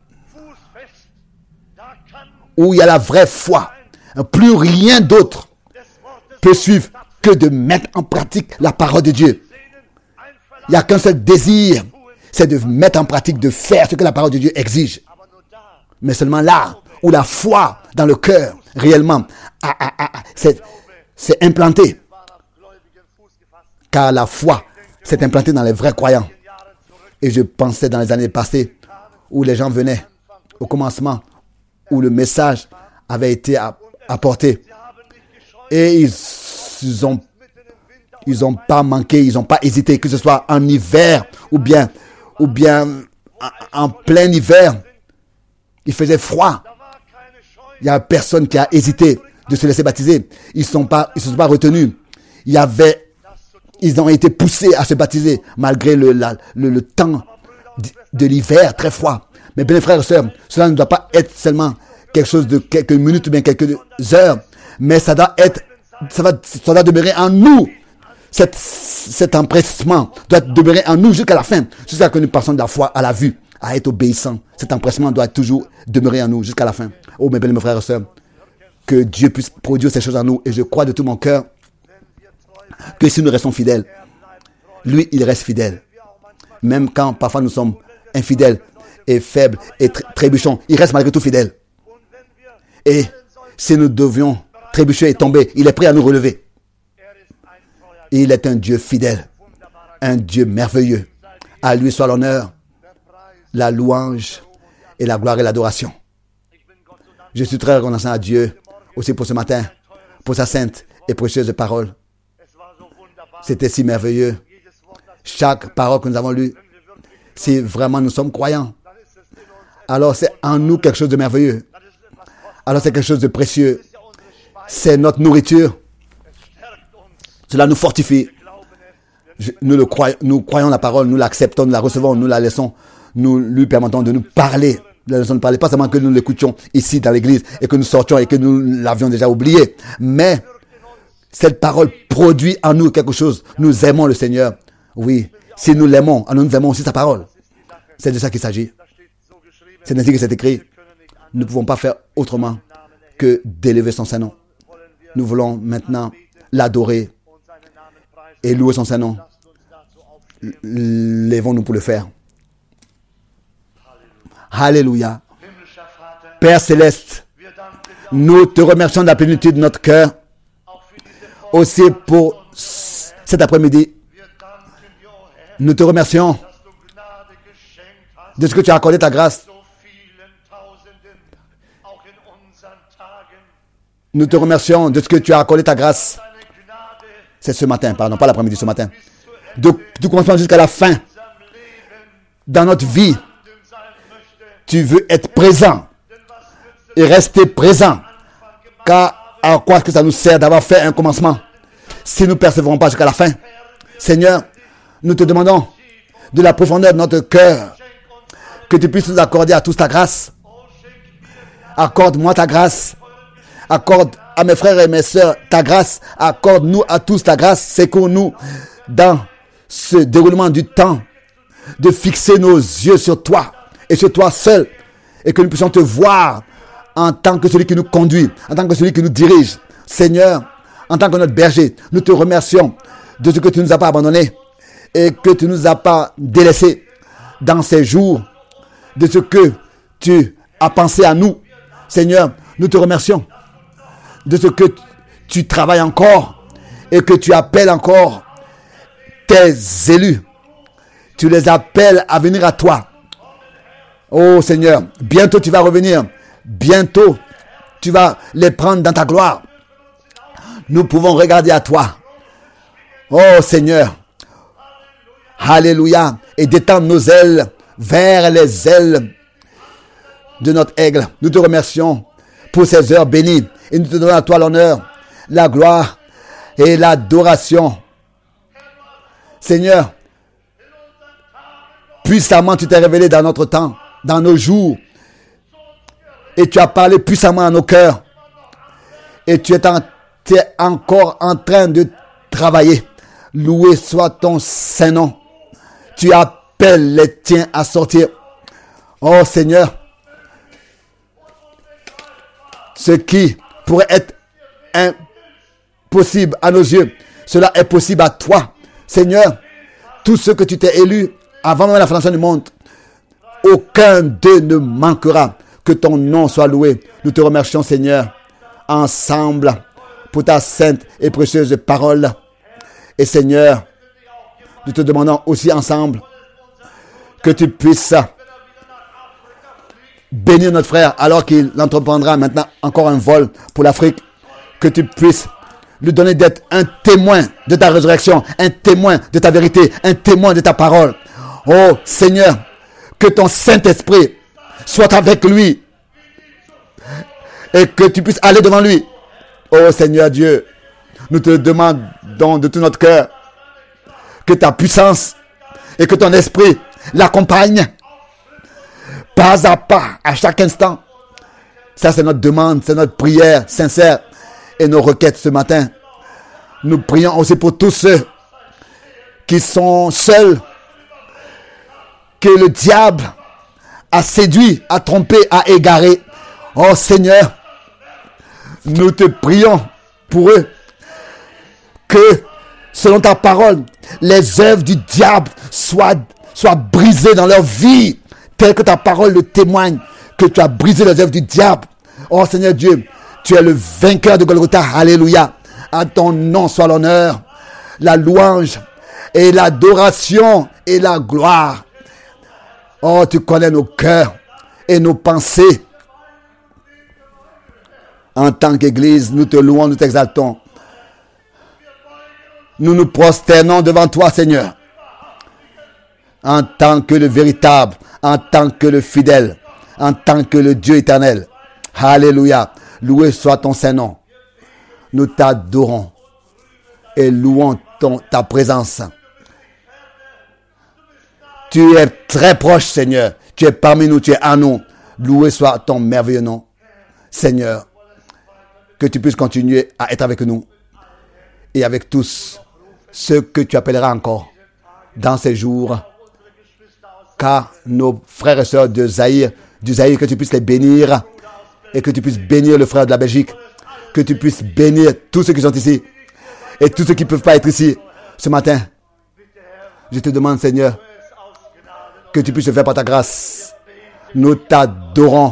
où il y a la vraie foi, plus rien d'autre peut suivre que de mettre en pratique la parole de Dieu. Il n'y a qu'un seul désir, c'est de mettre en pratique, de faire ce que la parole de Dieu exige. Mais seulement là où la foi dans le cœur, réellement, c'est implanté. Car la foi s'est implantée dans les vrais croyants. Et je pensais dans les années passées où les gens venaient au commencement, où le message avait été apporté. Et ils ont pas manqué, ils n'ont pas hésité, que ce soit en hiver ou bien en plein hiver. Il faisait froid. Il n'y a personne qui a hésité de se laisser baptiser. Ils ne se sont pas retenus. Ils ont été poussés à se baptiser malgré le temps de l'hiver très froid. Mais bien frères et sœurs, cela ne doit pas être seulement quelque chose de quelques minutes ou bien quelques heures, mais ça doit demeurer en nous. Cet empressement doit demeurer en nous jusqu'à la fin. C'est ça que nous passons de la foi à la vue, à être obéissant. Cet empressement doit toujours demeurer en nous jusqu'à la fin. Oh mes bien frères et sœurs, que Dieu puisse produire ces choses en nous. Et je crois de tout mon cœur que si nous restons fidèles, lui, il reste fidèle. Même quand parfois nous sommes infidèles et faibles et trébuchons, il reste malgré tout fidèle. Et si nous devions trébucher et tomber, il est prêt à nous relever. Il est un Dieu fidèle, un Dieu merveilleux. À lui soit l'honneur, la louange et la gloire et l'adoration. Je suis très reconnaissant à Dieu aussi pour ce matin, pour sa sainte et précieuse parole. C'était si merveilleux. Chaque parole que nous avons lue, si vraiment nous sommes croyants, alors c'est en nous quelque chose de merveilleux. Alors c'est quelque chose de précieux. C'est notre nourriture. Cela nous fortifie. Nous croyons la parole, nous l'acceptons, nous la recevons, nous la laissons, nous lui permettons de nous parler. Pas seulement que nous l'écoutions ici dans l'église et que nous sortions et que nous l'avions déjà oublié, mais cette parole produit en nous quelque chose. Nous aimons le Seigneur. Oui, si nous l'aimons, alors nous aimons aussi sa parole. C'est de ça qu'il s'agit. C'est ainsi que c'est écrit. Nous ne pouvons pas faire autrement que d'élever son Saint-Nom. Nous voulons maintenant l'adorer et louer son Saint-Nom. Lèvons-nous pour le faire. Alléluia. Père Céleste, nous te remercions de la plénitude de notre cœur. Aussi pour cet après-midi, nous te remercions de ce que tu as accordé ta grâce. Nous te remercions de ce que tu as accordé ta grâce. C'est ce matin, pardon, pas l'après-midi, ce matin. Du commencement jusqu'à la fin. Dans notre vie, tu veux être présent et rester présent. Car à quoi est-ce que ça nous sert d'avoir fait un commencement si nous ne persévérons pas jusqu'à la fin? Seigneur, nous te demandons de la profondeur de notre cœur que tu puisses nous accorder à tous ta grâce. Accorde-moi ta grâce. Accorde à mes frères et mes sœurs ta grâce. Accorde-nous à tous ta grâce. Secours-nous dans ce déroulement du temps de fixer nos yeux sur toi et sur toi seul, et que nous puissions te voir en tant que celui qui nous conduit, en tant que celui qui nous dirige. Seigneur, en tant que notre berger, nous te remercions de ce que tu ne nous as pas abandonné et que tu ne nous as pas délaissés dans ces jours, de ce que tu as pensé à nous. Seigneur, nous te remercions de ce que tu travailles encore et que tu appelles encore tes élus. Tu les appelles à venir à toi. Oh Seigneur, bientôt tu vas revenir. Bientôt tu vas les prendre dans ta gloire. Nous pouvons regarder à toi. Oh Seigneur, alléluia, et d'étendre nos ailes vers les ailes de notre aigle. Nous te remercions pour ces heures bénies et nous te donnons à toi l'honneur, la gloire et l'adoration. Seigneur, puissamment tu t'es révélé dans notre temps, dans nos jours, et tu as parlé puissamment à nos cœurs, et tu es encore en train de travailler. Loué soit ton saint nom. Tu appelles les tiens à sortir. Oh Seigneur, ce qui pourrait être impossible à nos yeux, cela est possible à toi. Seigneur, tous ceux que tu t'es élus avant même la fondation du monde, aucun d'eux ne manquera. Que ton nom soit loué. Nous te remercions, Seigneur, ensemble, pour ta sainte et précieuse parole. Et Seigneur, nous te demandons aussi ensemble que tu puisses bénir notre frère alors qu'il entreprendra maintenant encore un vol pour l'Afrique. Que tu puisses lui donner d'être un témoin de ta résurrection, un témoin de ta vérité, un témoin de ta parole. Oh Seigneur, que ton Saint-Esprit soit avec lui et que tu puisses aller devant lui. Oh Seigneur Dieu, nous te demandons de tout notre cœur que ta puissance et que ton esprit l'accompagne pas à pas, à chaque instant. Ça, c'est notre demande, c'est notre prière sincère et nos requêtes ce matin. Nous prions aussi pour tous ceux qui sont seuls, que le diable a séduit, a trompé, a égaré. Oh Seigneur, nous te prions pour eux, que selon ta parole, les œuvres du diable soient brisées dans leur vie, tel que ta parole le témoigne, que tu as brisé les œuvres du diable. Oh Seigneur Dieu, tu es le vainqueur de Golgotha. Alléluia. À ton nom soit l'honneur, la louange et l'adoration et la gloire. Oh, tu connais nos cœurs et nos pensées. En tant qu'Église, nous te louons, nous t'exaltons. Nous nous prosternons devant toi, Seigneur, en tant que le véritable, en tant que le fidèle, en tant que le Dieu éternel. Alléluia. Loué soit ton Saint-Nom. Nous t'adorons et louons ta présence. Tu es très proche, Seigneur. Tu es parmi nous, tu es à nous. Loué soit ton merveilleux nom, Seigneur. Que tu puisses continuer à être avec nous et avec tous ceux que tu appelleras encore dans ces jours. Car nos frères et sœurs du Zaïre, que tu puisses les bénir et que tu puisses bénir le frère de la Belgique, que tu puisses bénir tous ceux qui sont ici et tous ceux qui ne peuvent pas être ici ce matin. Je te demande, Seigneur, que tu puisses le faire par ta grâce. Nous t'adorons.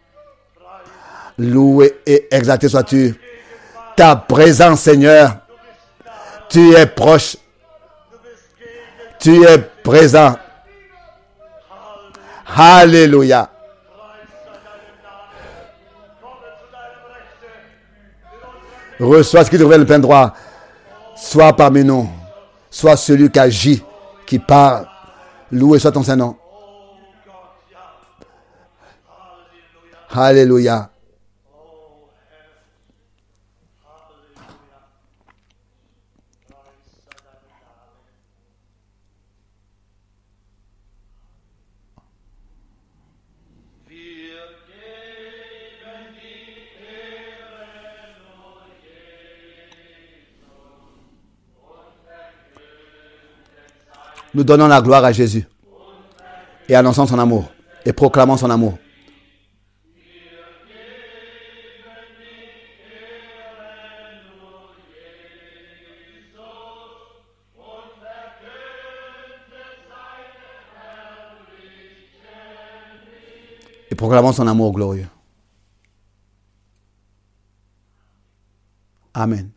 Loué et exalté sois-tu. Ta présence, Seigneur, tu es proche. Tu es présent. Alléluia. Reçois ce qui te revient le plein droit. Sois parmi nous. Sois celui qui agit, qui parle. Loué soit ton Saint-Nom. Alléluia. Nous donnons la gloire à Jésus et annonçons son amour et proclamons son amour. Et proclamons son amour glorieux. Amen.